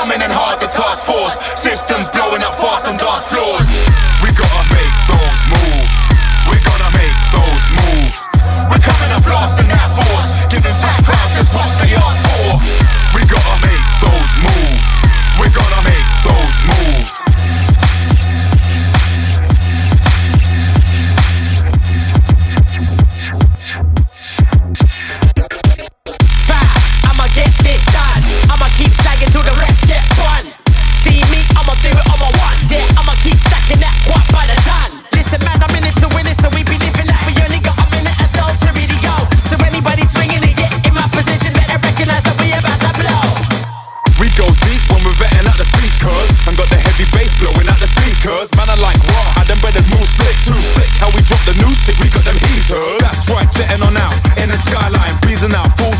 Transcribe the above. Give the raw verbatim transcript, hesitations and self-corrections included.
coming in hard, the task force. Systems blowing up fast on dance floors. We gotta make those move. We're gonna make those move. We're coming and blasting that force, giving fat crowds just what they ask for. We gotta make those move. We're gonna make those move. I'ma get this done. I'ma keep slagging till the rest get fun. See me, I'ma do it on my ones. Yeah, I'ma keep stacking that quad by the ton. Listen man, I'm in it to win it, so we be living like we only got a minute and so to really go. So anybody swinging and get in my position, better recognize that we about to blow. We go deep when we're vetting out the speech cuz and got the heavy bass blowing out the speakers. Man, I like raw, how them brothers move slick, too sick. How we drop the new shit, we got them heaters. That's right, jetting on out in the skyline, breezing out full